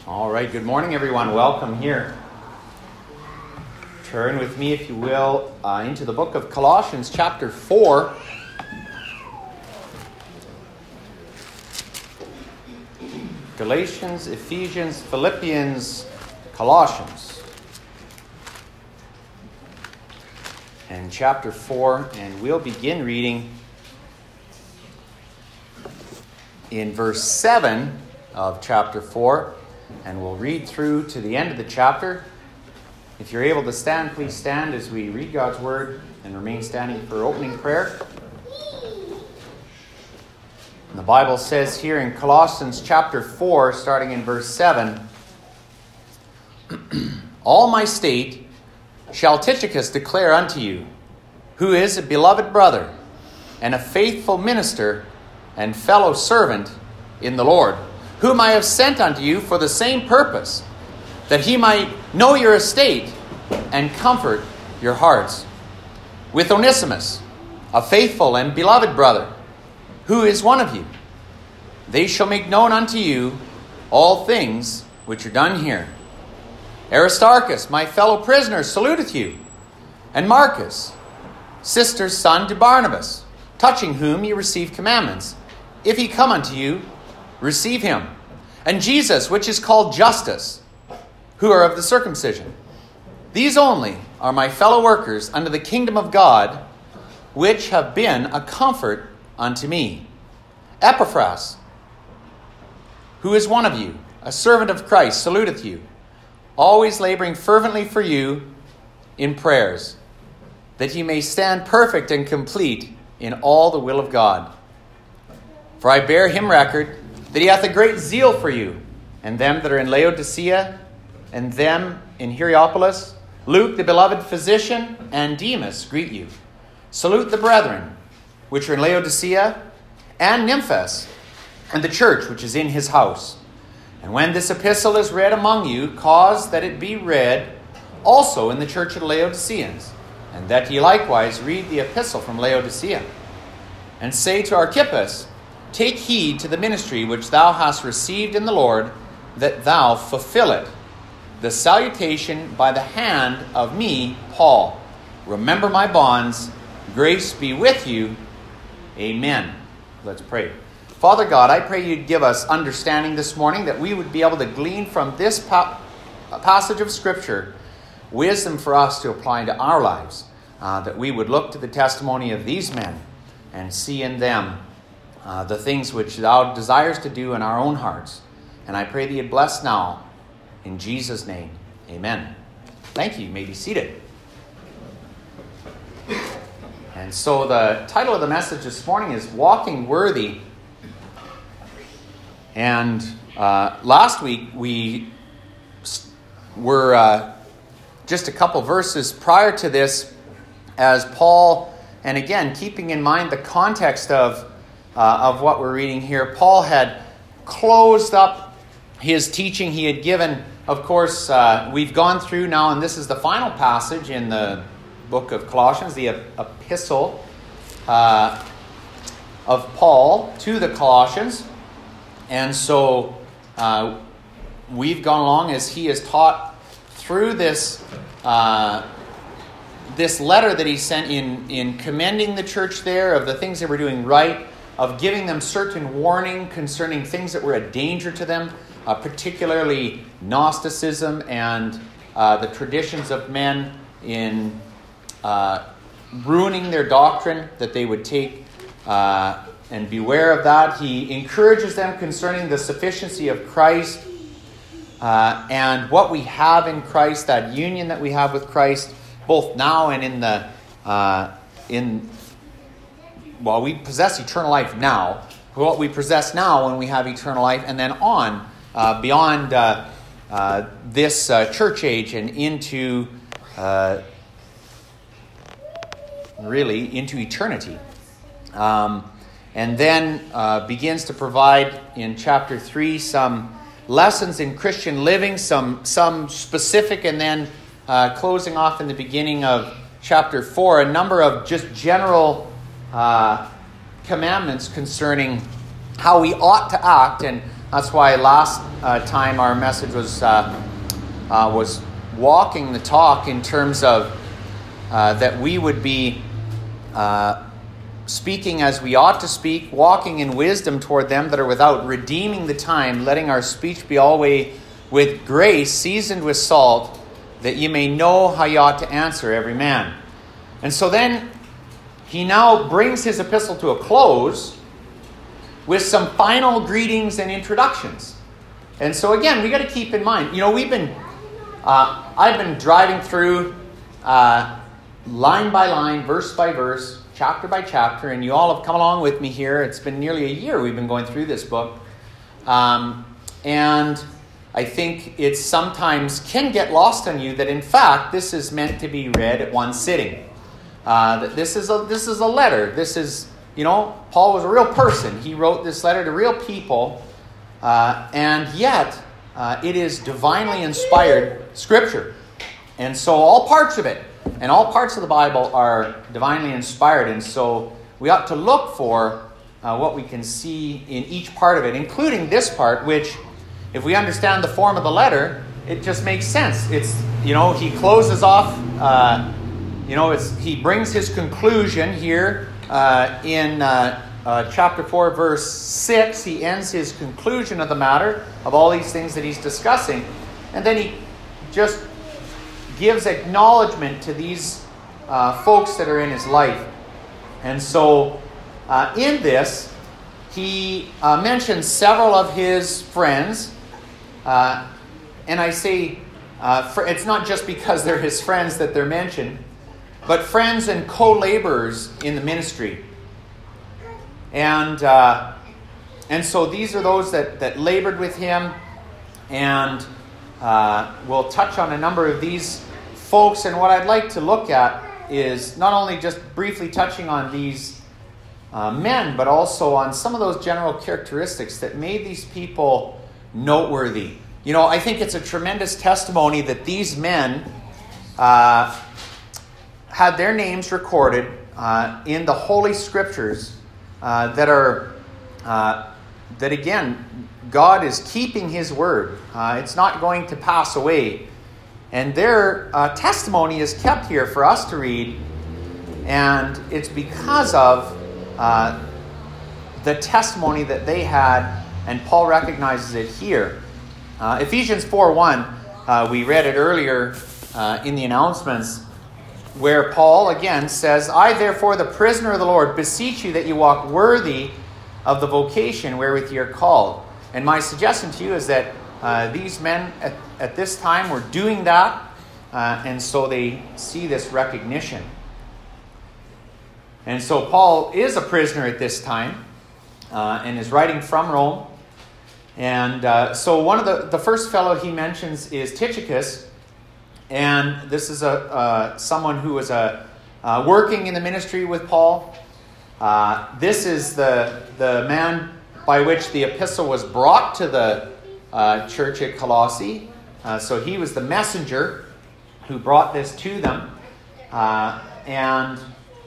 All right, good morning, everyone. Welcome here. Turn with me, if you will, into the book of Colossians, chapter 4. Galatians, Ephesians, Philippians, Colossians. And chapter 4, and we'll begin reading in verse 7 of chapter 4. And we'll read through to the end of the chapter. If you're able to stand, please stand as we read God's Word and remain standing for opening prayer. And the Bible says here in Colossians chapter 4, starting in verse 7, All my state shall Tychicus declare unto you, who is a beloved brother, and a faithful minister, and fellow servant in the Lord, whom I have sent unto you for the same purpose, that he might know your estate and comfort your hearts. With Onesimus, a faithful and beloved brother, who is one of you. They shall make known unto you all things which are done here. Aristarchus, my fellow prisoner, saluteth you, and Marcus, sister's son to Barnabas, touching whom ye receive commandments. If he come unto you, receive him. And Jesus, which is called Justus, who are of the circumcision. These only are my fellow workers unto the kingdom of God, which have been a comfort unto me. Epaphras, who is one of you, a servant of Christ, saluteth you, always laboring fervently for you in prayers, that ye may stand perfect and complete in all the will of God. For I bear him record that he hath a great zeal for you, and them that are in Laodicea, and them in Hierapolis. Luke, the beloved physician, and Demas greet you. Salute the brethren, which are in Laodicea, and Nymphas, and the church which is in his house. And when this epistle is read among you, cause that it be read also in the church of the Laodiceans, and that ye likewise read the epistle from Laodicea. And say to Archippus, Take heed to the ministry which thou hast received in the Lord, that thou fulfill it. The salutation by the hand of me, Paul. Remember my bonds. Grace be with you. Amen. Let's pray. Father God, I pray you'd give us understanding this morning, that we would be able to glean from this passage of Scripture wisdom for us to apply into our lives, that we would look to the testimony of these men and see in them the things which thou desires to do in our own hearts. And I pray that you'd bless now. In Jesus' name, amen. Thank you. You may be seated. And so the title of the message this morning is Walking Worthy. And last week we were just a couple verses prior to this as Paul, and again, keeping in mind the context of what we're reading here, Paul had closed up his teaching he had given. Of course, we've gone through now, and this is the final passage in the book of Colossians, the epistle of Paul to the Colossians. And so we've gone along as he has taught through this this letter that he sent in commending the church there of the things they were doing right, of giving them certain warning concerning things that were a danger to them, particularly Gnosticism and the traditions of men in ruining their doctrine, that they would take and beware of that. He encourages them concerning the sufficiency of Christ and what we have in Christ, that union that we have with Christ, both now and in the well, we possess eternal life now. What we possess now when we have eternal life, and then on beyond this church age and into really into eternity. And then begins to provide in chapter 3 some lessons in Christian living, some specific, and then closing off in the beginning of chapter 4, a number of just general commandments concerning how we ought to act and That's why last time our message was walking the talk in terms of that we would be speaking as we ought to speak, walking in wisdom toward them that are without, redeeming the time, letting our speech be always with grace, seasoned with salt, that ye may know how ye ought to answer every man. And so then he now brings his epistle to a close with some final greetings and introductions. And so again, we got to keep in mind, I've been driving through line by line, verse by verse, chapter by chapter, and you all have come along with me here. It's been nearly a year we've been going through this book. And I think it sometimes can get lost on you that in fact this is meant to be read at one sitting. That this is a letter. This is, Paul was a real person. He wrote this letter to real people, and yet it is divinely inspired Scripture. And so all parts of it and all parts of the Bible are divinely inspired. And so we ought to look for what we can see in each part of it, including this part, which, if we understand the form of the letter, it just makes sense. It's, he closes off, he brings his conclusion here in chapter 4, verse 6. He ends his conclusion of the matter of all these things that he's discussing. And then he just gives acknowledgement to these folks that are in his life. And so in this, he mentions several of his friends. And I say, it's not just because they're his friends that they're mentioned, but friends and co-laborers in the ministry. And so these are those that labored with him, and we'll touch on a number of these folks. And what I'd like to look at is not only just briefly touching on these men, but also on some of those general characteristics that made these people noteworthy. I think it's a tremendous testimony that these men had their names recorded in the Holy Scriptures that again, God is keeping His word. It's not going to pass away. And their testimony is kept here for us to read. And it's because of the testimony that they had, and Paul recognizes it here. Ephesians 4:1, we read it earlier in the announcements, where Paul again says, I therefore, the prisoner of the Lord, beseech you that you walk worthy of the vocation wherewith you are called. And my suggestion to you is that these men at this time were doing that, and so they see this recognition. And so Paul is a prisoner at this time, and is writing from Rome. And so one of the first fellow he mentions is Tychicus. And this is someone who was working in the ministry with Paul. This is the man by which the epistle was brought to the church at Colossae. So he was the messenger who brought this to them. And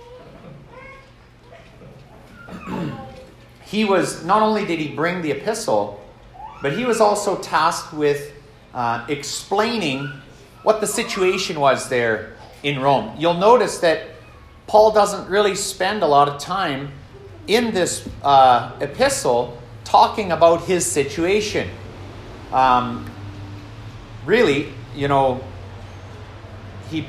he was, not only did he bring the epistle, but he was also tasked with explaining what the situation was there in Rome. You'll notice that Paul doesn't really spend a lot of time in this epistle talking about his situation. Really, he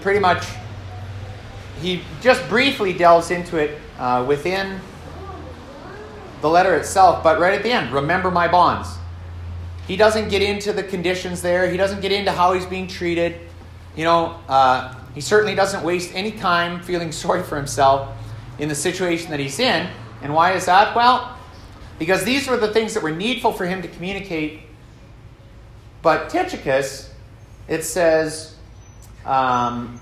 just briefly delves into it within the letter itself, but right at the end, remember my bonds. He doesn't get into the conditions there. He doesn't get into how he's being treated. He certainly doesn't waste any time feeling sorry for himself in the situation that he's in. And why is that? Well, because these were the things that were needful for him to communicate. But Tychicus, it says, and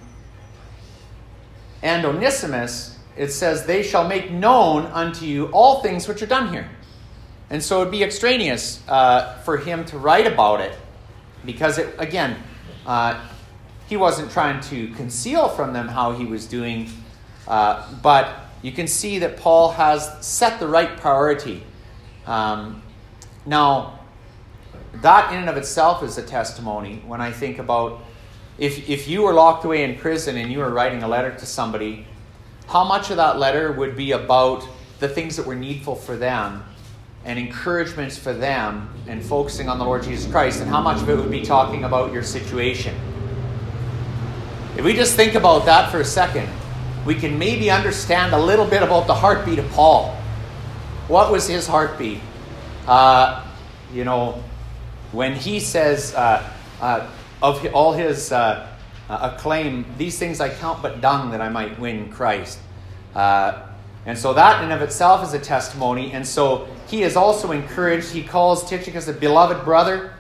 Onesimus, it says, they shall make known unto you all things which are done here. And so it would be extraneous for him to write about it, because, he wasn't trying to conceal from them how he was doing, but you can see that Paul has set the right priority. Now, that in and of itself is a testimony. When I think about if you were locked away in prison and you were writing a letter to somebody, how much of that letter would be about the things that were needful for them and encouragements for them and focusing on the Lord Jesus Christ, and how much of it would be talking about your situation? If we just think about that for a second, we can maybe understand a little bit about the heartbeat of Paul. What was his heartbeat? When he says of all his acclaim, these things I count but dung that I might win Christ. And so that in and of itself is a testimony. And so he is also encouraged. He calls Tychicus a beloved brother,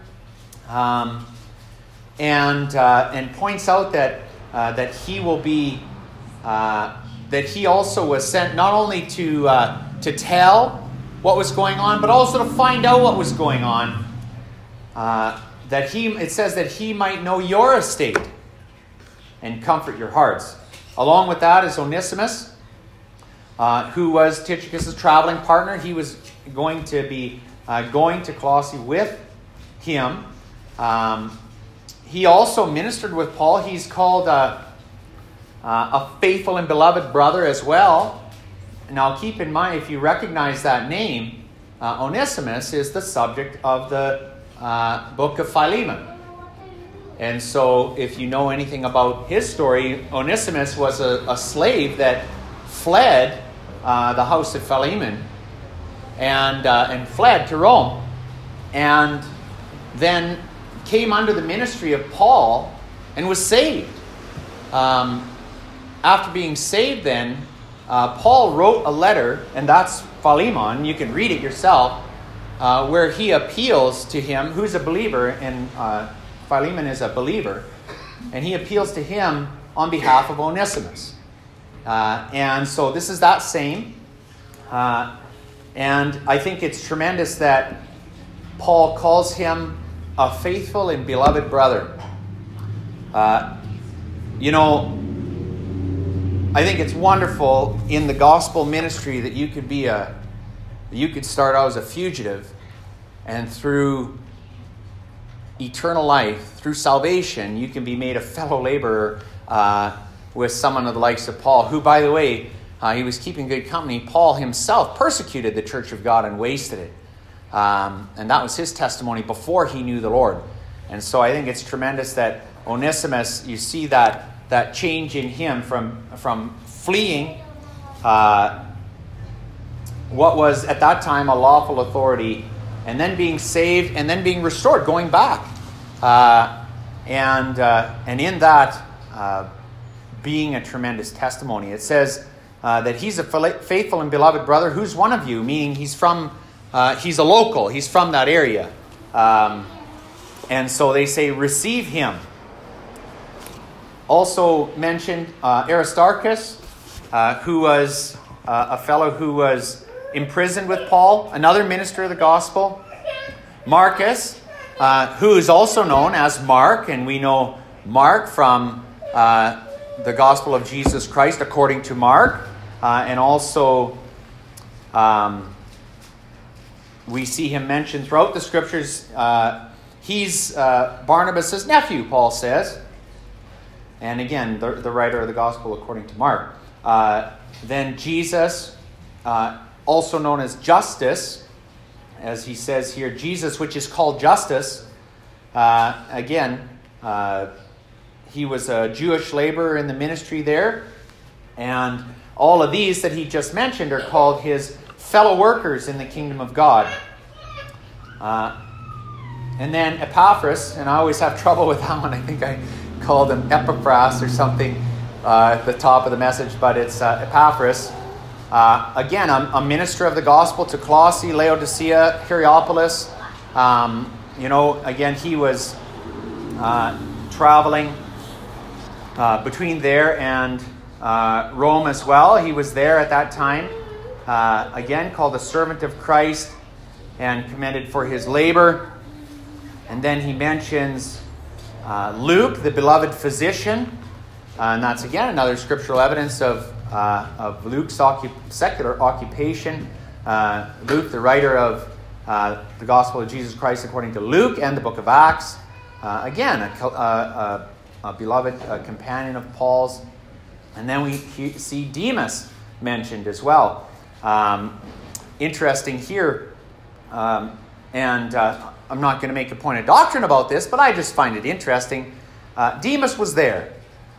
and points out that he will be that he also was sent not only to tell what was going on, but also to find out what was going on. It says that he might know your estate and comfort your hearts. Along with that is Onesimus, who was Tychicus' traveling partner. He was going to be going to Colossae with him. He also ministered with Paul. He's called a faithful and beloved brother as well. Now keep in mind, if you recognize that name, Onesimus is the subject of the book of Philemon. And so if you know anything about his story, Onesimus was a slave that fled the house of Philemon and fled to Rome, and then came under the ministry of Paul and was saved. After being saved then, Paul wrote a letter, and that's Philemon. You can read it yourself, where he appeals to him, who's a believer, and Philemon is a believer, and he appeals to him on behalf of Onesimus. And so this is that same. And I think it's tremendous that Paul calls him a faithful and beloved brother. I think it's wonderful in the gospel ministry that you could start out as a fugitive, and through eternal life, through salvation, you can be made a fellow laborer with someone of the likes of Paul, who, by the way, he was keeping good company. Paul himself persecuted the church of God and wasted it. And that was his testimony before he knew the Lord. And so I think it's tremendous that Onesimus, you see that change in him from fleeing what was at that time a lawful authority, and then being saved, and then being restored, going back. And in that being a tremendous testimony. It says that he's a faithful and beloved brother. Who's one of you? Meaning he's a local. He's from that area. And so they say, receive him. Also mentioned Aristarchus, who was a fellow who was imprisoned with Paul, another minister of the gospel. Marcus, who is also known as Mark, and we know Mark from the gospel of Jesus Christ according to Mark. And also we see him mentioned throughout the scriptures. He's Barnabas' nephew, Paul says. And again, the writer of the gospel according to Mark. Then Jesus, also known as Justus, as he says here, Jesus, which is called Justus. He was a Jewish laborer in the ministry there. And all of these that he just mentioned are called his fellow workers in the kingdom of God. And then Epaphras, and I always have trouble with that one. I think I called him Epaphras or something at the top of the message, but it's Epaphras. Again, a minister of the gospel to Colossae, Laodicea, Hierapolis. Again, he was traveling between there and Rome as well. He was there at that time. Again, called a servant of Christ and commended for his labor. And then he mentions Luke, the beloved physician. And that's again another scriptural evidence of Luke's secular occupation. Luke, the writer of the Gospel of Jesus Christ according to Luke, and the book of Acts. Again, a beloved companion of Paul's. And then we see Demas mentioned as well. Interesting here, and I'm not going to make a point of doctrine about this, but I just find it interesting. Demas was there.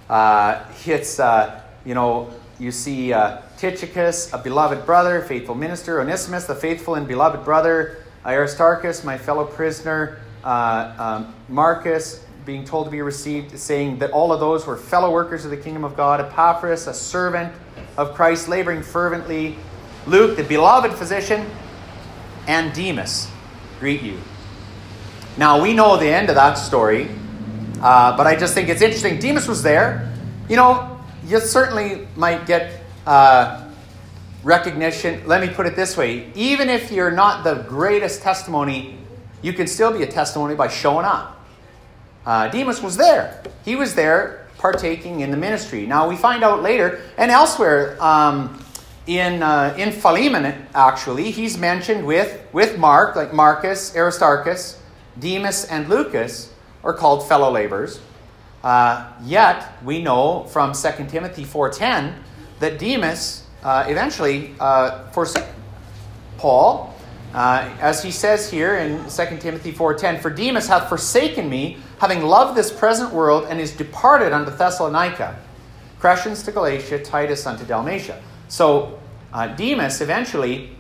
You see Tychicus, a beloved brother, faithful minister, Onesimus, the faithful and beloved brother, Aristarchus, my fellow prisoner, Marcus, being told to be received, saying that all of those were fellow workers of the kingdom of God, Epaphras, a servant of Christ, laboring fervently, Luke, the beloved physician, and Demas greet you. Now, we know the end of that story, but I just think it's interesting. Demas was there. You certainly might get recognition. Let me put it this way. Even if you're not the greatest testimony, you can still be a testimony by showing up. Demas was there. He was there partaking in the ministry. Now, we find out later, and elsewhere in Philemon, actually, he's mentioned with Mark, like Marcus, Aristarchus, Demas, and Lucas are called fellow laborers. Yet, we know from 2 Timothy 4:10 that Demas eventually forsook Paul. As he says here in 2 Timothy 4:10, "For Demas hath forsaken me, having loved this present world, and is departed unto Thessalonica. Crescens to Galatia, Titus unto Dalmatia." So Demas eventually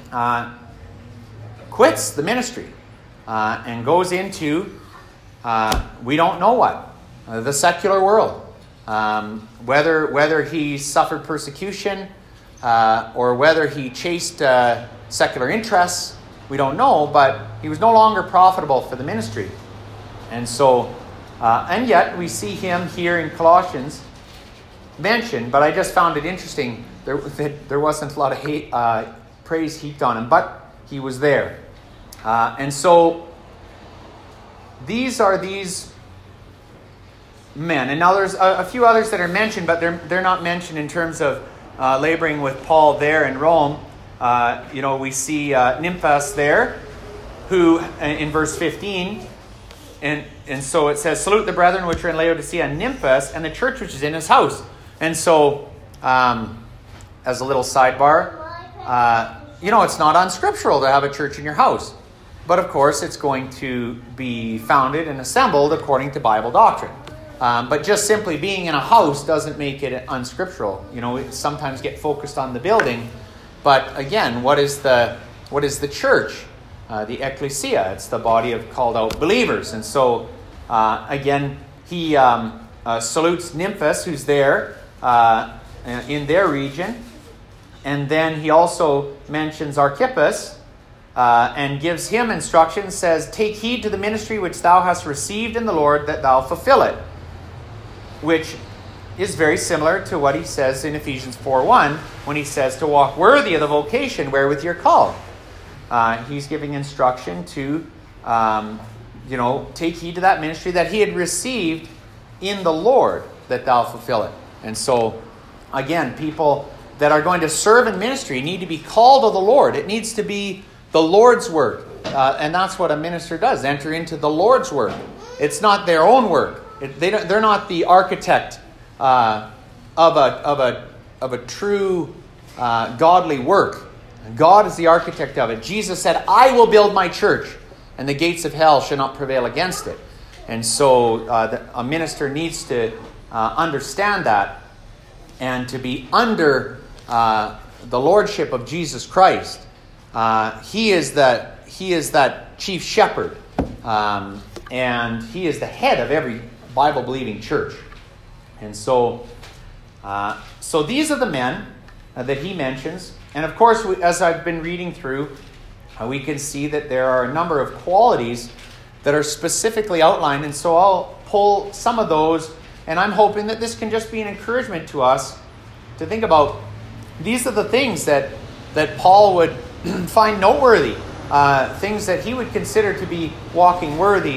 quits the ministry and goes into, we don't know what, the secular world. Whether he suffered persecution or whether he chased secular interests, we don't know, but he was no longer profitable for the ministry. And so, and yet we see him here in Colossians mentioned, but I just found it interesting there wasn't a lot of praise heaped on him, but he was there. And so these are these men. And now there's a few others that are mentioned, but they're not mentioned in terms of laboring with Paul there in Rome. We see Nymphas there, who in verse 15, and so it says, "Salute the brethren which are in Laodicea, and Nymphas, and the church which is in his house." And so, as a little sidebar, it's not unscriptural to have a church in your house. But of course, it's going to be founded and assembled according to Bible doctrine. But just simply being in a house doesn't make it unscriptural. We sometimes get focused on the building. But again, what is the church? The ecclesia. It's the body of called out believers. And so, again, he salutes Nymphas, who's there in their region. And then he also mentions Archippus and gives him instructions, says, "Take heed to the ministry which thou hast received in the Lord, that thou fulfill it." Which is very similar to what he says in Ephesians 4:1 when he says to walk worthy of the vocation wherewith you're called. He's giving instruction to, take heed to that ministry that he had received in the Lord, that thou fulfill it. And so, again, people that are going to serve in ministry need to be called of the Lord. It needs to be the Lord's work. And that's what a minister does, enter into the Lord's work. It's not their own work. They're not the architect of a true godly work. God is the architect of it. Jesus said, "I will build my church, and the gates of hell shall not prevail against it." And so a minister needs to understand that and to be under the lordship of Jesus Christ. He is that chief shepherd, and he is the head of every Bible-believing church. And so these are the men that he mentions. And of course, as I've been reading through, we can see that there are a number of qualities that are specifically outlined. And so I'll pull some of those, and I'm hoping that this can just be an encouragement to us to think about these are the things that Paul would find noteworthy, things that he would consider to be walking worthy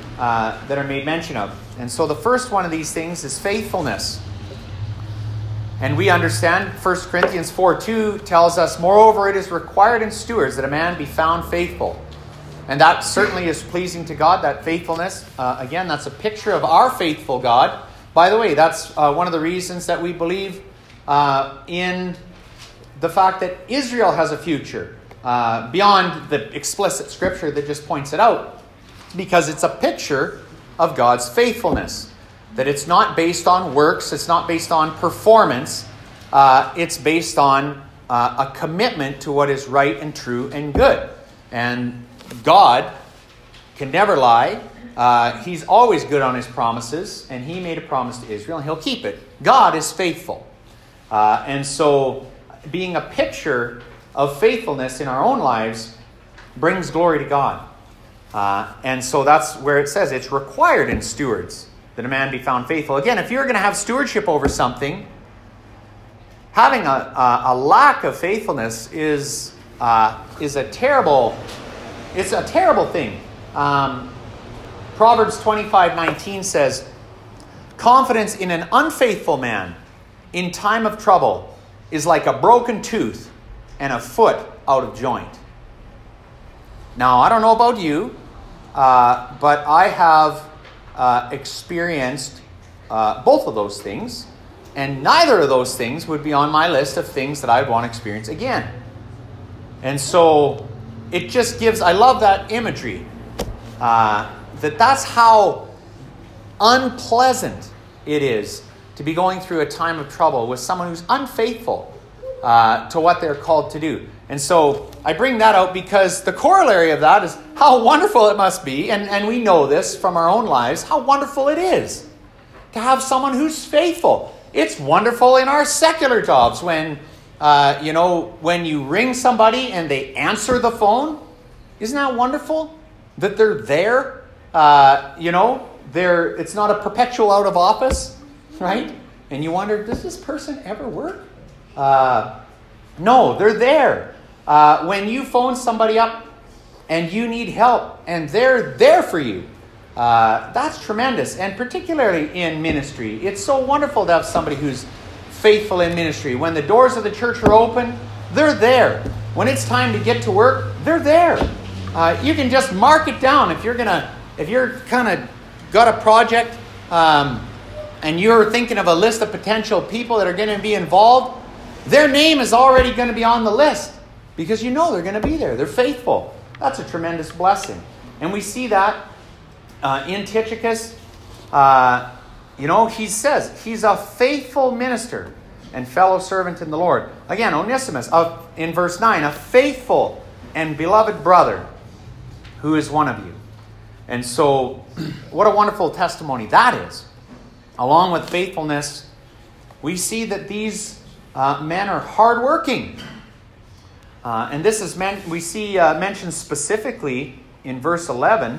that are made mention of. And so the first one of these things is faithfulness. And we understand 1 Corinthians 4:2 tells us, moreover, it is required in stewards that a man be found faithful. And that certainly is pleasing to God, that faithfulness. Again, that's a picture of our faithful God. By the way, that's one of the reasons that we believe in the fact that Israel has a future, beyond the explicit scripture that just points it out, because it's a picture of God's faithfulness. That it's not based on works, it's not based on performance, it's based on a commitment to what is right and true and good. And God can never lie. He's always good on his promises, and he made a promise to Israel, and he'll keep it. God is faithful. And so being a picture of faithfulness in our own lives brings glory to God. And so that's where it says it's required in stewards that a man be found faithful. Again, if you're going to have stewardship over something, having a lack of faithfulness is a terrible thing. Proverbs 25:19 says, confidence in an unfaithful man in time of trouble is like a broken tooth and a foot out of joint. Now, I don't know about you, but I have experienced both of those things, and neither of those things would be on my list of things that I'd want to experience again. And so it just gives, I love that imagery, that's how unpleasant it is to be going through a time of trouble with someone who's unfaithful to what they're called to do. And so I bring that out because the corollary of that is how wonderful it must be, and we know this from our own lives, how wonderful it is to have someone who's faithful. It's wonderful in our secular jobs when you ring somebody and they answer the phone. Isn't that wonderful that they're there? It's not a perpetual out of office, right? And you wonder, does this person ever work? No, they're there. When you phone somebody up and you need help and they're there for you, that's tremendous. And particularly in ministry, it's so wonderful to have somebody who's faithful in ministry. When the doors of the church are open, they're there. When it's time to get to work, they're there. You can just mark it down if you're kind of got a project and you're thinking of a list of potential people that are going to be involved. Their name is already going to be on the list because you know they're going to be there. They're faithful. That's a tremendous blessing. And we see that in Tychicus. He says he's a faithful minister and fellow servant in the Lord. Again, Onesimus, in verse 9, a faithful and beloved brother who is one of you. And so, what a wonderful testimony that is. Along with faithfulness, we see that these men are hardworking. And this is we see mentioned specifically in verse 11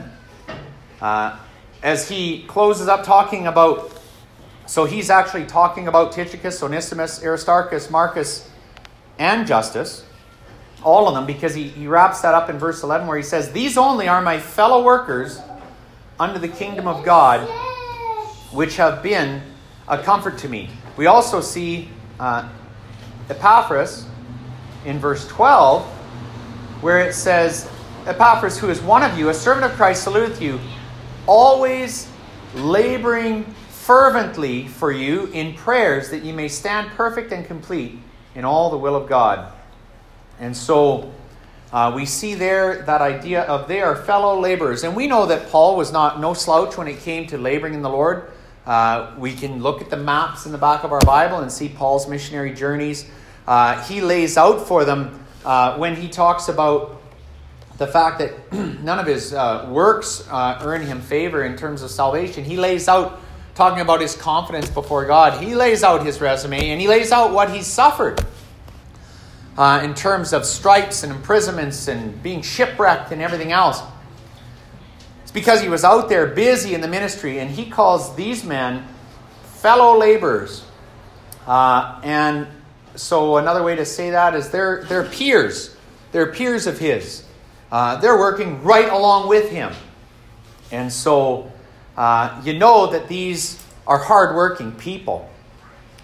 as he closes up talking about, so he's actually talking about Tychicus, Onesimus, Aristarchus, Marcus, and Justus, all of them, because he wraps that up in verse 11 where he says, these only are my fellow workers under the kingdom of God, which have been a comfort to me. We also see Epaphras in verse 12, where it says, Epaphras, who is one of you, a servant of Christ, saluteth you, always laboring fervently for you in prayers, that ye may stand perfect and complete in all the will of God. And so we see there that idea of they are fellow laborers. And we know that Paul was no slouch when it came to laboring in the Lord. We can look at the maps in the back of our Bible and see Paul's missionary journeys. He lays out for them when he talks about the fact that none of his works earn him favor in terms of salvation. He lays out, talking about his confidence before God, he lays out his resume and he lays out what he's suffered in terms of stripes and imprisonments and being shipwrecked and everything else. It's because he was out there busy in the ministry, and he calls these men fellow laborers. And so another way to say that is they're peers. They're peers of his. They're working right along with him. And so you know that these are hardworking people.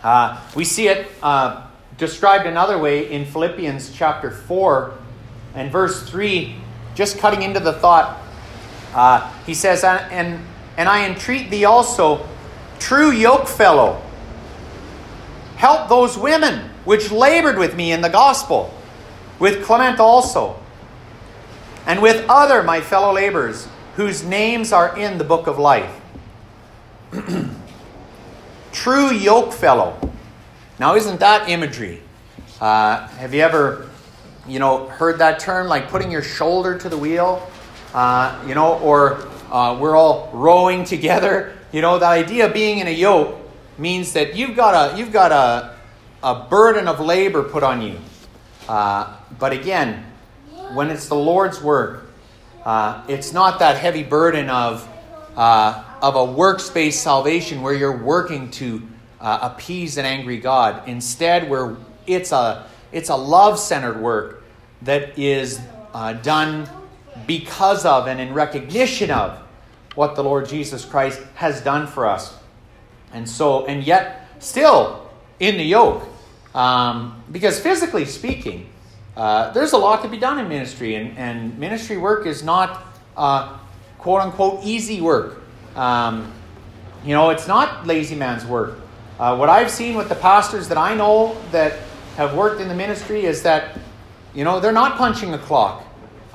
We see it described another way in Philippians chapter 4 and verse 3, just cutting into the thought. He says, and I entreat thee also, true yokefellow, help those women which labored with me in the gospel, with Clement also, and with other my fellow laborers, whose names are in the book of life. True yokefellow. Now, isn't that imagery? Have you ever, heard that term, like putting your shoulder to the wheel? Or we're all rowing together. The idea of being in a yoke means that you've got a burden of labor put on you. But again, when it's the Lord's work, it's not that heavy burden of a works-based salvation where you're working to appease an angry God. Instead, where it's a love-centered work that is done because of and in recognition of what the Lord Jesus Christ has done for us. And yet still in the yoke. Because physically speaking, there's a lot to be done in ministry. And ministry work is not quote-unquote easy work. It's not lazy man's work. What I've seen with the pastors that I know that have worked in the ministry is that, they're not punching a clock.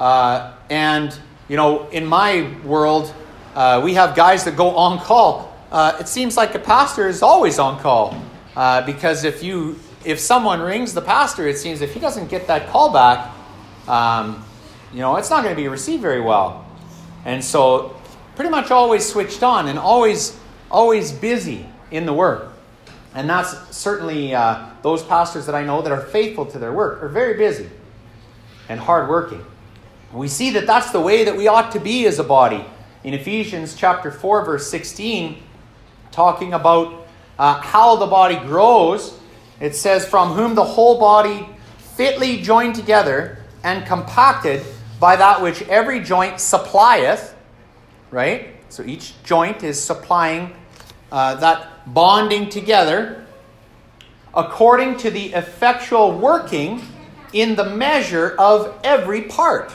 In my world, we have guys that go on call. It seems like a pastor is always on call. Because if someone rings the pastor, it seems if he doesn't get that call back, it's not going to be received very well. And so pretty much always switched on and always busy in the work. And that's certainly those pastors that I know that are faithful to their work are very busy and hardworking. We see that that's the way that we ought to be as a body. In Ephesians chapter 4, verse 16, talking about how the body grows, it says, from whom the whole body fitly joined together and compacted by that which every joint supplieth, right? So each joint is supplying that bonding together according to the effectual working in the measure of every part,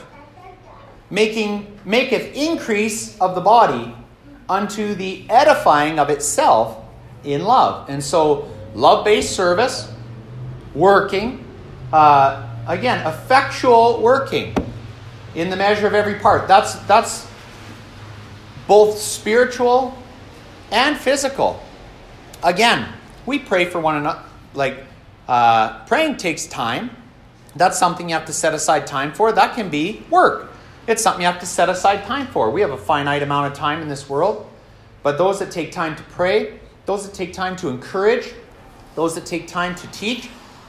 maketh increase of the body unto the edifying of itself in love. And so love-based service, working, again, effectual working in the measure of every part. That's both spiritual and physical. Again, we pray for one another. Praying takes time. That's something you have to set aside time for. That can be work. It's something you have to set aside time for. We have a finite amount of time in this world. But those that take time to pray, those that take time to encourage, those that take time to teach,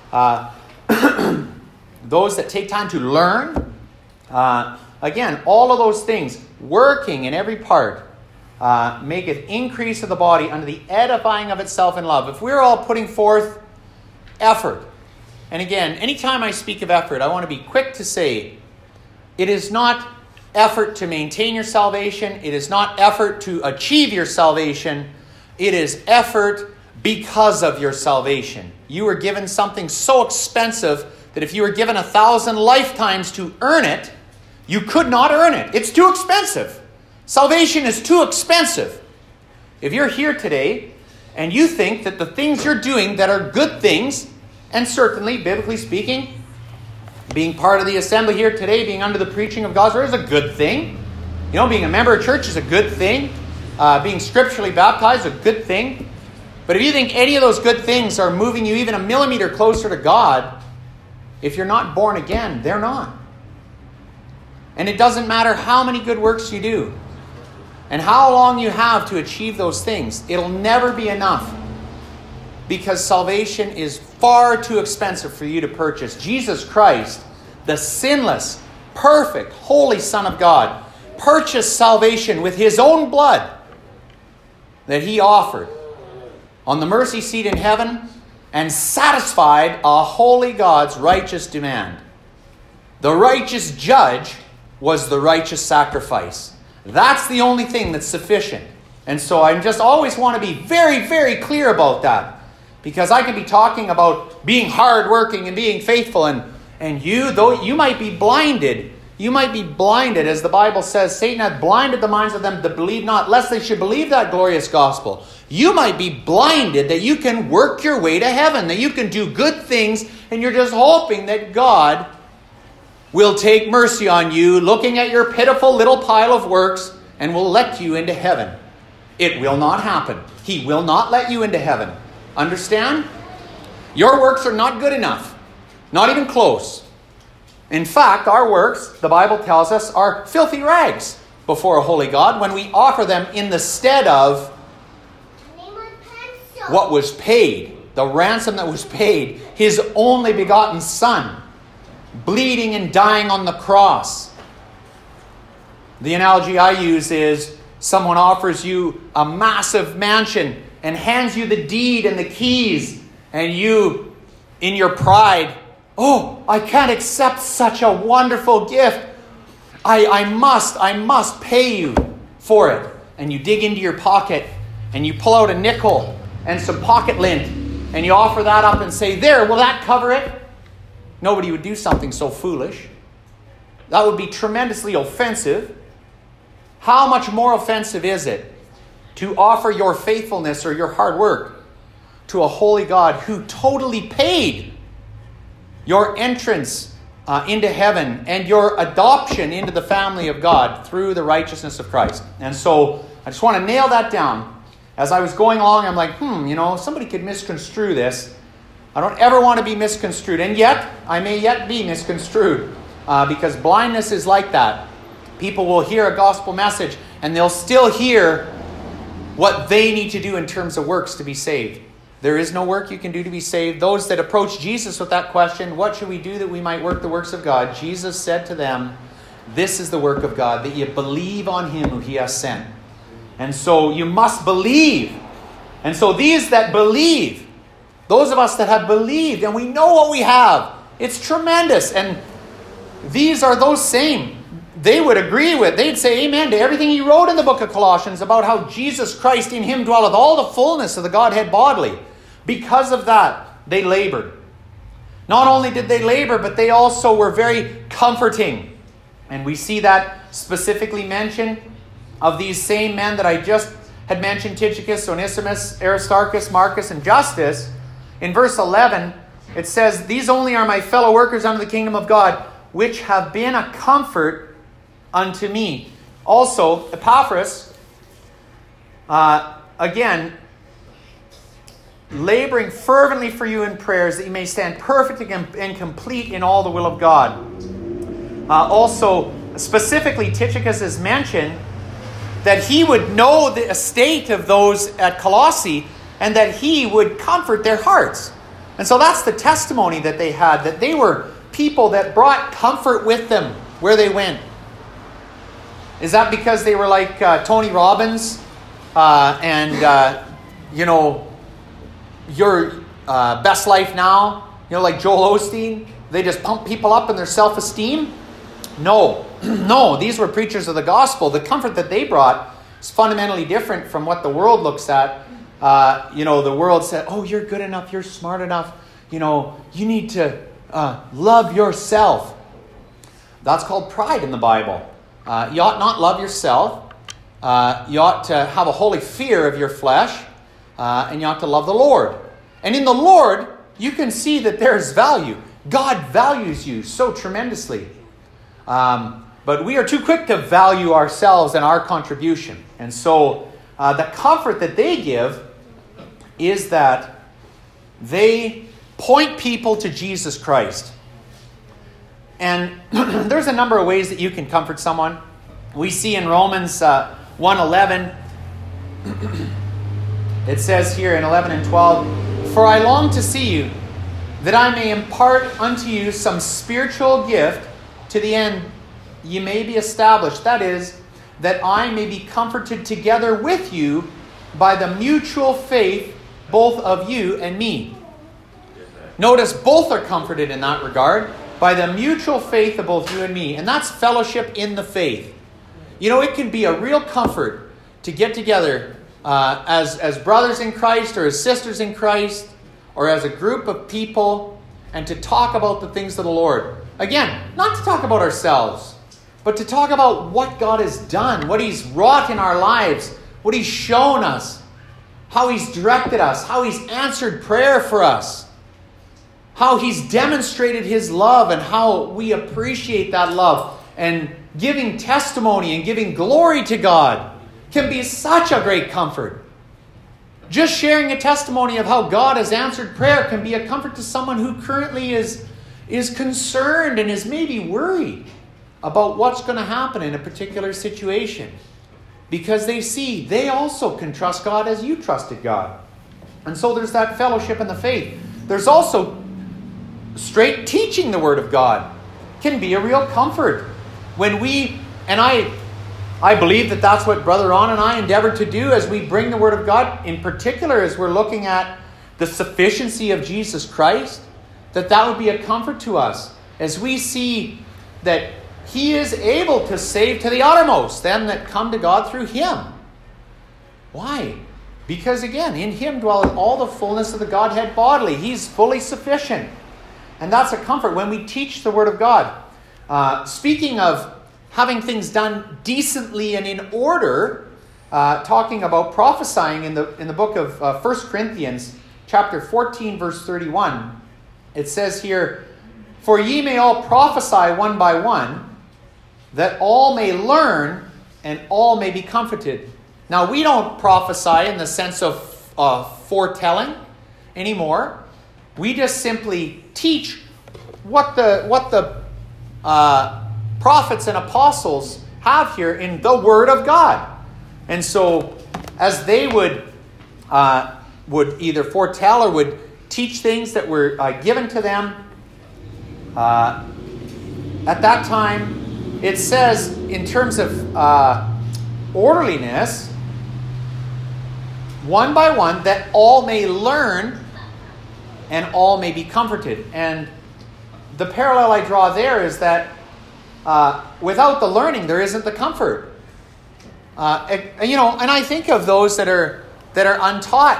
those that take time to learn, again, all of those things, working in every part, maketh increase of the body unto the edifying of itself in love. If we're all putting forth effort, and again, anytime I speak of effort, I want to be quick to say, it is not effort to maintain your salvation. It is not effort to achieve your salvation. It is effort because of your salvation. You were given something so expensive that if you were given 1,000 lifetimes to earn it, you could not earn it. It's too expensive. Salvation is too expensive. If you're here today and you think that the things you're doing that are good things, and certainly, biblically speaking, being part of the assembly here today, being under the preaching of God's word is a good thing. Being a member of church is a good thing. Being scripturally baptized is a good thing. But if you think any of those good things are moving you even a millimeter closer to God, if you're not born again, they're not. And it doesn't matter how many good works you do and how long you have to achieve those things. It'll never be enough because salvation is far too expensive for you to purchase. Jesus Christ, the sinless, perfect, holy Son of God, purchased salvation with His own blood that He offered on the mercy seat in heaven and satisfied a holy God's righteous demand. The righteous judge was the righteous sacrifice. That's the only thing that's sufficient. And so I just always want to be very, very clear about that. Because I can be talking about being hardworking and being faithful, and you, though you might be blinded, as the Bible says, Satan hath blinded the minds of them that believe not, lest they should believe that glorious gospel. You might be blinded that you can work your way to heaven, that you can do good things, and you're just hoping that God will take mercy on you, looking at your pitiful little pile of works, and will let you into heaven. It will not happen. He will not let you into heaven. Understand? Your works are not good enough. Not even close. In fact, our works, the Bible tells us, are filthy rags before a holy God when we offer them in the stead of what was paid, the ransom that was paid, His only begotten Son, bleeding and dying on the cross. The analogy I use is someone offers you a massive mansion and hands you the deed and the keys, and you, in your pride, oh, I can't accept such a wonderful gift. I must pay you for it. And you dig into your pocket and you pull out a nickel and some pocket lint and you offer that up and say, there, will that cover it? Nobody would do something so foolish. That would be tremendously offensive. How much more offensive is it to offer your faithfulness or your hard work to a holy God who totally paid your entrance into heaven and your adoption into the family of God through the righteousness of Christ? And so I just want to nail that down. As I was going along, I'm like, somebody could misconstrue this. I don't ever want to be misconstrued. And yet, I may yet be misconstrued because blindness is like that. People will hear a gospel message and they'll still hear what they need to do in terms of works to be saved. There is no work you can do to be saved. Those that approach Jesus with that question, what should we do that we might work the works of God? Jesus said to them, this is the work of God, that you believe on Him who He has sent. And so you must believe. And so these that believe, those of us that have believed, and we know what we have, it's tremendous. And these are those same. They would agree with, they'd say amen to everything he wrote in the book of Colossians about how Jesus Christ, in Him dwelleth all the fullness of the Godhead bodily. Because of that, they labored. Not only did they labor, but they also were very comforting. And we see that specifically mentioned of these same men that I just had mentioned, Tychicus, Onesimus, Aristarchus, Marcus, and Justus. In verse 11, it says, these only are my fellow workers under the kingdom of God, which have been a comfort unto me. Also, Epaphras, again, laboring fervently for you in prayers, that you may stand perfect and complete in all the will of God. Also, specifically, Tychicus is mentioned that he would know the estate of those at Colossae and that he would comfort their hearts. And so that's the testimony that they had, that they were people that brought comfort with them where they went. Is that because they were like Tony Robbins your best life now, like Joel Osteen? They just pump people up in their self-esteem? No. No, these were preachers of the gospel. The comfort that they brought is fundamentally different from what the world looks at. The world said, oh, you're good enough, you're smart enough, you need to love yourself. That's called pride in the Bible. You ought not love yourself. You ought to have a holy fear of your flesh, and you ought to love the Lord. And in the Lord, you can see that there's value. God values you so tremendously. But we are too quick to value ourselves and our contribution. And so the comfort that they give is that they point people to Jesus Christ. And there's a number of ways that you can comfort someone. We see in Romans 1:11, it says here in 11 and 12, for I long to see you, that I may impart unto you some spiritual gift, to the end ye may be established. That is, that I may be comforted together with you by the mutual faith both of you and me. Notice both are comforted in that regard, by the mutual faith of both you and me. And that's fellowship in the faith. It can be a real comfort to get together as brothers in Christ or as sisters in Christ, or as a group of people and to talk about the things of the Lord. Again, not to talk about ourselves, but to talk about what God has done, what He's wrought in our lives, what He's shown us, how He's directed us, how He's answered prayer for us, how He's demonstrated His love and how we appreciate that love. And giving testimony and giving glory to God can be such a great comfort. Just sharing a testimony of how God has answered prayer can be a comfort to someone who currently is concerned and is maybe worried about what's going to happen in a particular situation. Because they see they also can trust God as you trusted God. And so there's that fellowship in the faith. There's also straight teaching the Word of God can be a real comfort. When we, and I believe that that's what Brother Ron and I endeavor to do as we bring the Word of God, in particular as we're looking at the sufficiency of Jesus Christ, that would be a comfort to us as we see that He is able to save to the uttermost them that come to God through Him. Why? Because again, in Him dwelleth all the fullness of the Godhead bodily. He's fully sufficient. And that's a comfort when we teach the Word of God. Speaking of having things done decently and in order, talking about prophesying in the book of 1 Corinthians chapter 14, verse 31, it says here, "For ye may all prophesy one by one, that all may learn and all may be comforted." Now, we don't prophesy in the sense of foretelling anymore. We just simply teach what the prophets and apostles have here in the Word of God. And so, as they would either foretell or would teach things that were given to them, at that time, it says, in terms of orderliness, one by one, that all may learn and all may be comforted. And the parallel I draw there is that without the learning, there isn't the comfort. And I think of those that are untaught,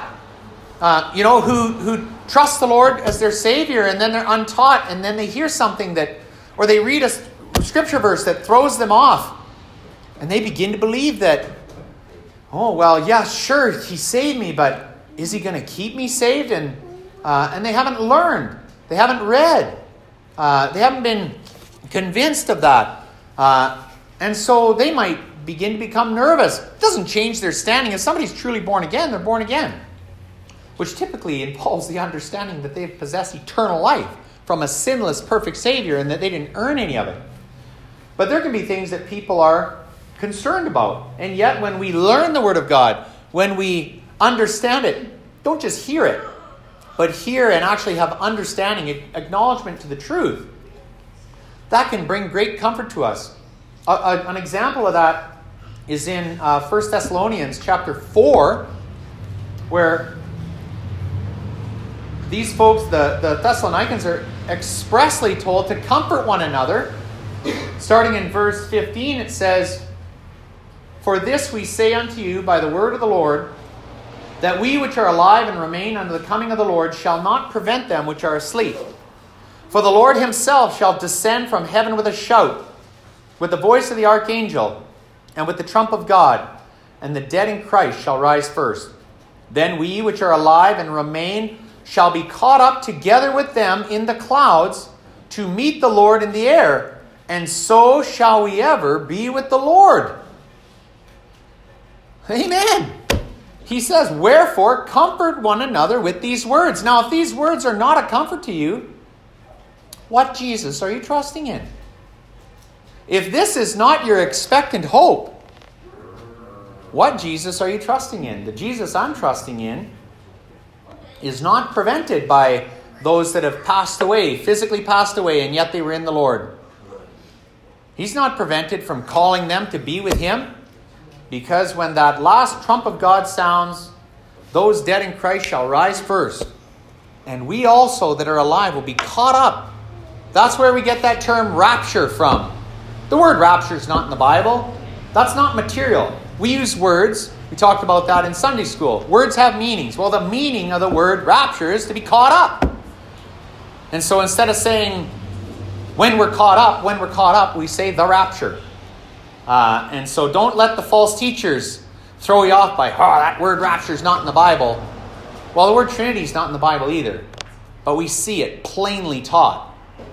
who trust the Lord as their Savior, and then they're untaught, and then they hear something or they read a scripture verse that throws them off, and they begin to believe that, oh, well, yeah, sure, He saved me, but is He going to keep me saved? And they haven't learned. They haven't read. They haven't been convinced of that. And so they might begin to become nervous. It doesn't change their standing. If somebody's truly born again, they're born again. Which typically involves the understanding that they possess eternal life from a sinless, perfect Savior and that they didn't earn any of it. But there can be things that people are concerned about. And yet when we learn the Word of God, when we understand it, don't just hear it, but hear and actually have understanding, acknowledgement to the truth, that can bring great comfort to us. An example of that is in 1 Thessalonians chapter 4, where these folks, the Thessalonians, are expressly told to comfort one another. Starting in verse 15, it says, "For this we say unto you by the word of the Lord, that we which are alive and remain unto the coming of the Lord shall not prevent them which are asleep. For the Lord Himself shall descend from heaven with a shout, with the voice of the archangel, and with the trump of God, and the dead in Christ shall rise first. Then we which are alive and remain shall be caught up together with them in the clouds to meet the Lord in the air, and so shall we ever be with the Lord." Amen. He says, "Wherefore comfort one another with these words." Now, if these words are not a comfort to you, what Jesus are you trusting in? If this is not your expectant hope, what Jesus are you trusting in? The Jesus I'm trusting in is not prevented by those that have passed away, physically passed away, and yet they were in the Lord. He's not prevented from calling them to be with Him, because when that last trump of God sounds, those dead in Christ shall rise first. And we also that are alive will be caught up. That's where we get that term rapture from. The word rapture is not in the Bible. That's not material. we use words. We talked about that in Sunday school. Words have meanings. Well, the meaning of the word rapture is to be caught up. And so instead of saying when we're caught up, we say the rapture. And so don't let the false teachers throw you off by, that word rapture is not in the Bible. Well, the word Trinity is not in the Bible either. But we see it plainly taught.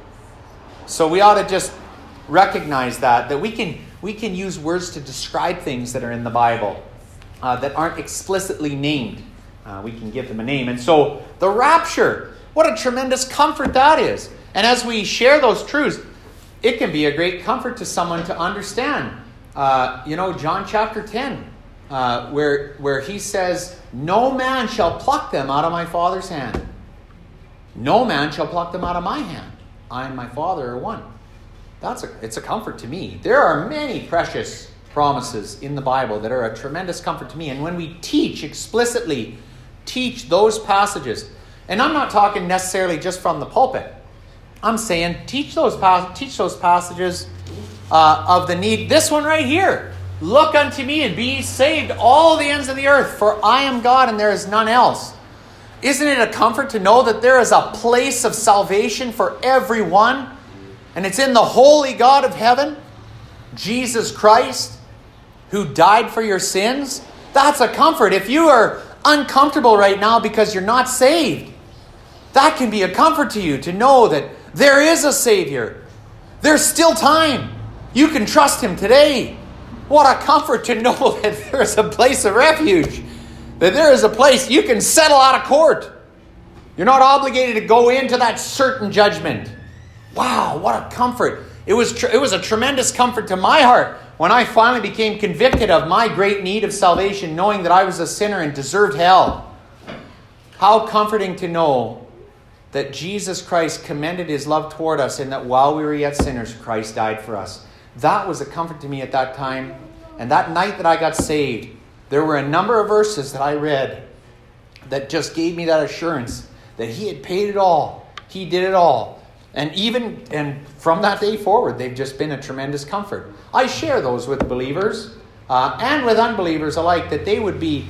So we ought to just recognize that we can use words to describe things that are in the Bible that aren't explicitly named. We can give them a name. And so the rapture, what a tremendous comfort that is. And as we share those truths, it can be a great comfort to someone to understand. John chapter 10, where he says, no man shall pluck them out of my Father's hand. No man shall pluck them out of my hand. I and my Father are one. It's a comfort to me. There are many precious promises in the Bible that are a tremendous comfort to me. And when we explicitly teach those passages, and I'm not talking necessarily just from the pulpit. I'm saying teach those passages of the need. This one right here. Look unto me and be ye saved, all the ends of the earth, for I am God and there is none else. Isn't it a comfort to know that there is a place of salvation for everyone? And it's in the holy God of heaven, Jesus Christ, who died for your sins. That's a comfort. If you are uncomfortable right now because you're not saved, that can be a comfort to you to know that there is a Savior. There's still time. You can trust Him today. What a comfort to know that there is a place of refuge. That there is a place you can settle out of court. You're not obligated to go into that certain judgment. Wow, what a comfort. It was a tremendous comfort to my heart when I finally became convicted of my great need of salvation, knowing that I was a sinner and deserved hell. How comforting to know that Jesus Christ commended His love toward us and that while we were yet sinners, Christ died for us. That was a comfort to me at that time. And that night that I got saved, there were a number of verses that I read that just gave me that assurance that He had paid it all. He did it all. And from that day forward, they've just been a tremendous comfort. I share those with believers and with unbelievers alike, that they would be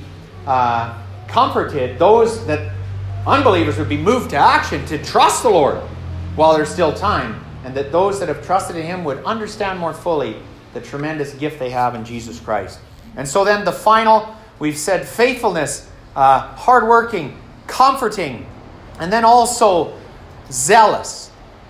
comforted. Those that unbelievers would be moved to action to trust the Lord while there's still time. And that those that have trusted in Him would understand more fully the tremendous gift they have in Jesus Christ. And so then the final, we've said faithfulness, hardworking, comforting, and then also zealous.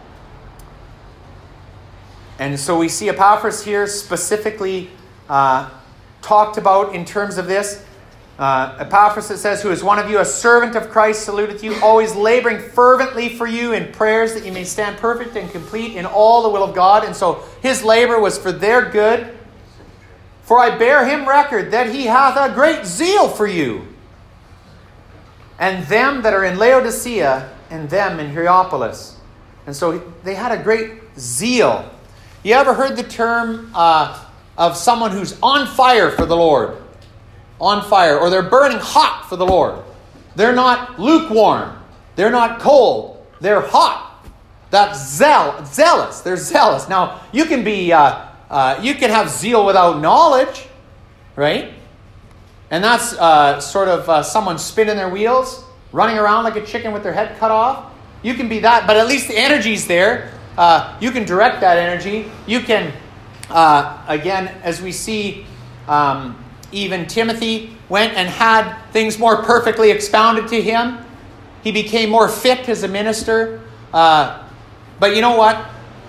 And so we see Epaphras here specifically talked about in terms of this. Epaphras, it says, who is one of you, a servant of Christ, saluteth you, always laboring fervently for you in prayers that you may stand perfect and complete in all the will of God. And so his labor was for their good. For I bear him record that he hath a great zeal for you, and them that are in Laodicea, and them in Hierapolis. And so they had a great zeal. You ever heard the term of someone who's on fire for the Lord? On fire, or they're burning hot for the Lord. They're not lukewarm. They're not cold. They're hot. That's zealous. They're zealous. Now, you can be, you can have zeal without knowledge, right? And that's sort of someone spinning their wheels, running around like a chicken with their head cut off. You can be that, but at least the energy's there. You can direct that energy. You can, again, as we see, even Timothy went and had things more perfectly expounded to him. He became more fit as a minister. But you know what?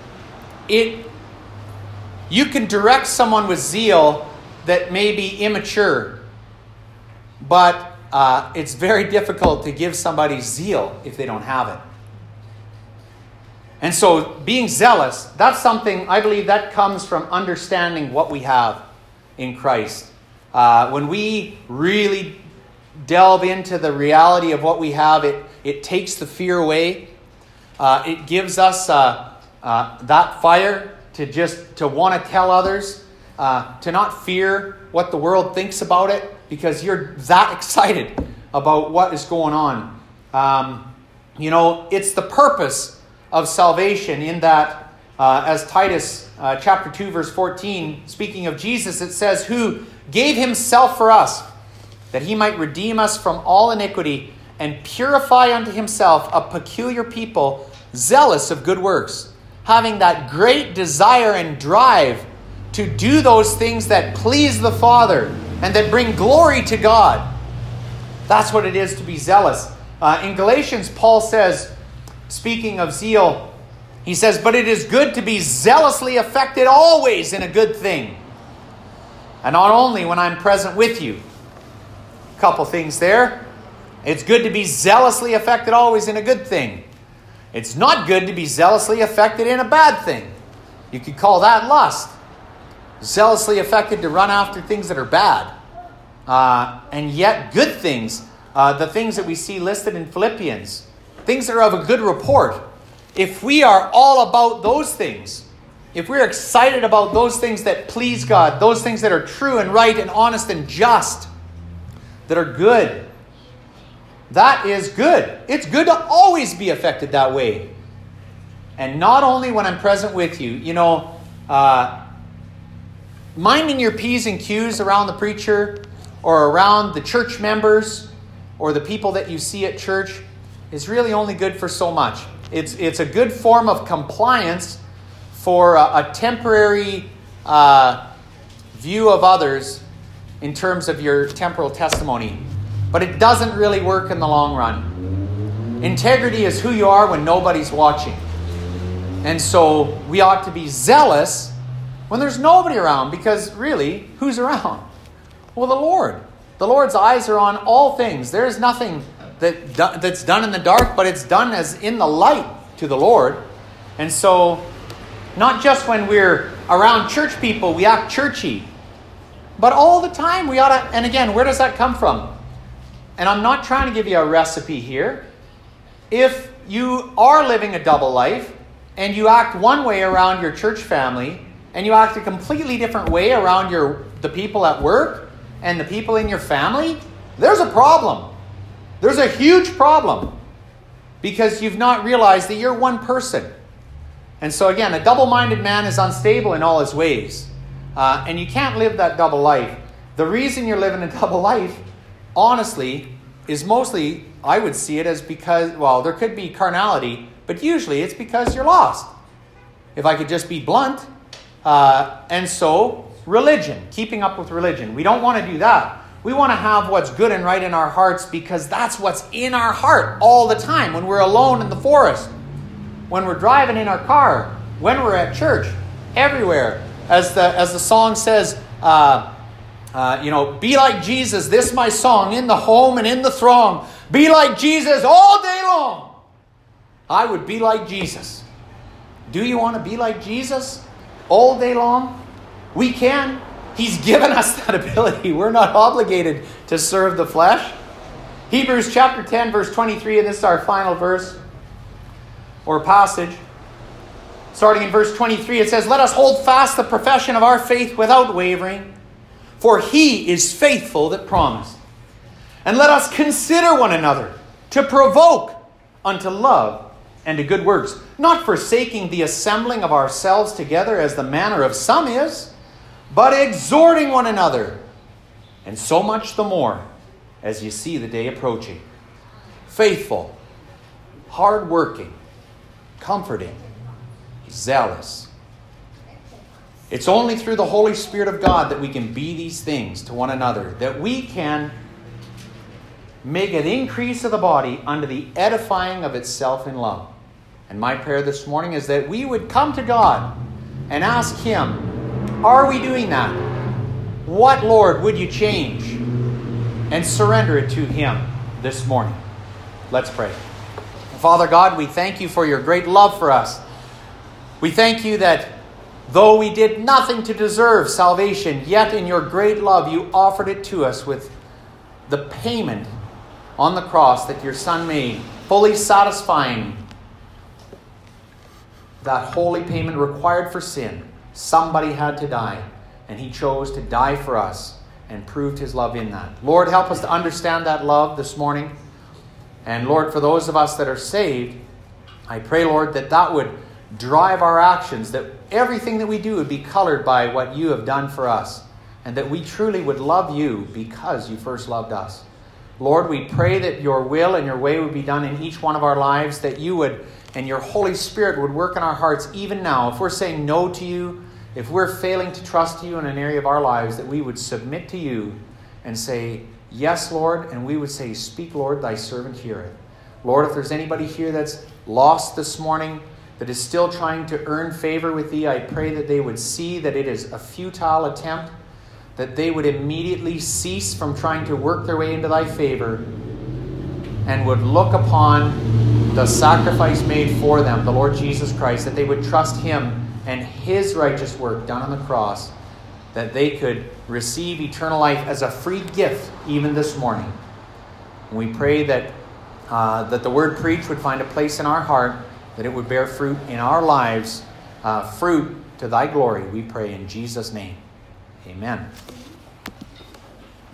You can direct someone with zeal that may be immature. But it's very difficult to give somebody zeal if they don't have it. And so being zealous, that's something, I believe that comes from understanding what we have in Christ. When we really delve into the reality of what we have, it takes the fear away. It gives us that fire to want to tell others, to not fear what the world thinks about it, because you're that excited about what is going on. It's the purpose of salvation in that, as Titus chapter 2 verse 14, speaking of Jesus, it says, who gave himself for us, that he might redeem us from all iniquity and purify unto himself a peculiar people, zealous of good works, having that great desire and drive to do those things that please the Father and that bring glory to God. That's what it is to be zealous. In Galatians, Paul says, speaking of zeal, he says, "But it is good to be zealously affected always in a good thing, and not only when I'm present with you." A couple things there. It's good to be zealously affected always in a good thing. It's not good to be zealously affected in a bad thing. You could call that lust. Zealously affected to run after things that are bad. And yet good things, the things that we see listed in Philippians, things that are of a good report. If we are all about those things, if we're excited about those things that please God, those things that are true and right and honest and just, that are good, that is good. It's good to always be affected that way. And not only when I'm present with you. You know, minding your P's and Q's around the preacher or around the church members or the people that you see at church is really only good for so much. It's a good form of compliance for a temporary view of others in terms of your temporal testimony. But it doesn't really work in the long run. Integrity is who you are when nobody's watching. And so we ought to be zealous when there's nobody around, because really, who's around? Well, the Lord. The Lord's eyes are on all things. There's nothing that's done in the dark, but it's done as in the light to the Lord. And so, not just when we're around church people, we act churchy. But all the time we ought to, and again, where does that come from? And I'm not trying to give you a recipe here. If you are living a double life, and you act one way around your church family, and you act a completely different way around the people at work and the people in your family, there's a problem. There's a huge problem. Because you've not realized that you're one person. And so again, a double-minded man is unstable in all his ways. And you can't live that double life. The reason you're living a double life, honestly, is mostly, I would see it as because, well, there could be carnality, but usually it's because you're lost. If I could just be blunt. And so, religion, keeping up with religion. We don't want to do that. We want to have what's good and right in our hearts, because that's what's in our heart all the time. When we're alone in the forest, when we're driving in our car, when we're at church, everywhere. As the song says, be like Jesus, this my song, in the home and in the throng. Be like Jesus all day long. I would be like Jesus. Do you want to be like Jesus all day long? We can. He's given us that ability. We're not obligated to serve the flesh. Hebrews chapter 10, verse 23, and this is our final verse or passage. Starting in verse 23, it says, "Let us hold fast the profession of our faith without wavering, for he is faithful that promised. And let us consider one another to provoke unto love and to good works, not forsaking the assembling of ourselves together as the manner of some is, but exhorting one another, and so much the more as you see the day approaching." Faithful, hardworking, comforting, zealous. It's only through the Holy Spirit of God that we can be these things to one another, that we can make an increase of the body unto the edifying of itself in love. And my prayer this morning is that we would come to God and ask Him, are we doing that? What, Lord, would you change? And surrender it to Him this morning. Let's pray. Father God, we thank you for your great love for us. We thank you that though we did nothing to deserve salvation, yet in your great love you offered it to us with the payment on the cross that your Son made, fully satisfying that holy payment required for sin. Somebody had to die, and He chose to die for us and proved His love in that. Lord, help us to understand that love this morning. And Lord, for those of us that are saved, I pray, Lord, that would drive our actions, that everything that we do would be colored by what you have done for us. and that we truly would love you because you first loved us. Lord, we pray that your will and your way would be done in each one of our lives, that you would, and your Holy Spirit would work in our hearts even now. If we're saying no to you, if we're failing to trust you in an area of our lives, that we would submit to you and say, yes, Lord, and we would say, speak, Lord, thy servant heareth. Lord, if there's anybody here that's lost this morning, that is still trying to earn favor with thee, I pray that they would see that it is a futile attempt, that they would immediately cease from trying to work their way into thy favor and would look upon the sacrifice made for them, the Lord Jesus Christ, that they would trust him and his righteous work done on the cross, that they could receive eternal life as a free gift even this morning. And we pray that the word preached would find a place in our heart, that it would bear fruit in our lives, fruit to thy glory, we pray in Jesus' name. Amen.